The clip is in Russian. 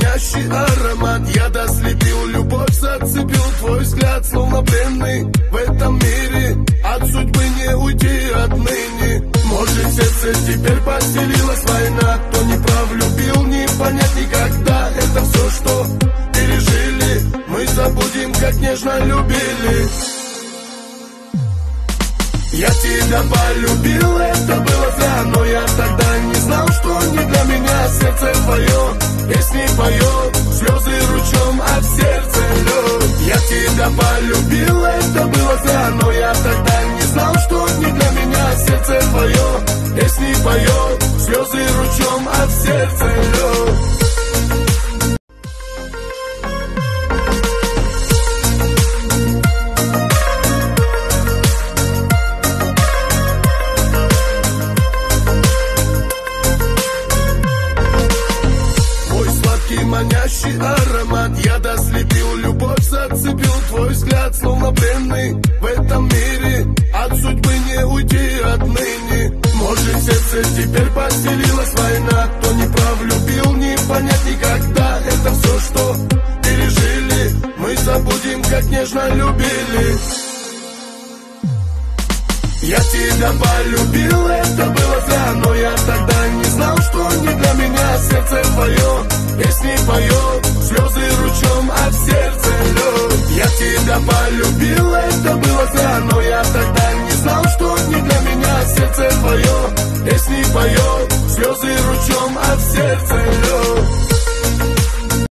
манящий аромат. Я дослепил, любовь зацепил, твой взгляд словно пленный в этом мире. От судьбы не уйти отныне. Может, в сердце теперь поселилась война. Кто не прав, любил, не понять никогда. Это все, что пережили, мы забудем, как нежно любили. Я тебя полюбил, это было зря, но я тогда не знал, что не для меня сердце твое. Песни поет, слезы ручьем, а в сердце лед. Я тебя полюбил, это было зря, но я тогда не знал, что не для меня сердце твое. Песни поет, слезы ручьем, а в сердце лед. Манящий аромат. Я дослепил, любовь зацепил, твой взгляд словно пленный в этом мире. От судьбы не уйти отныне. Может, в сердце теперь поселилась война. Кто не прав, любил, не понять никогда. Это все, что пережили, мы забудем, как нежно любили. Я тебя полюбил, это было зря, но я тогда не знал, что не для меня сердце твое. Песни поет,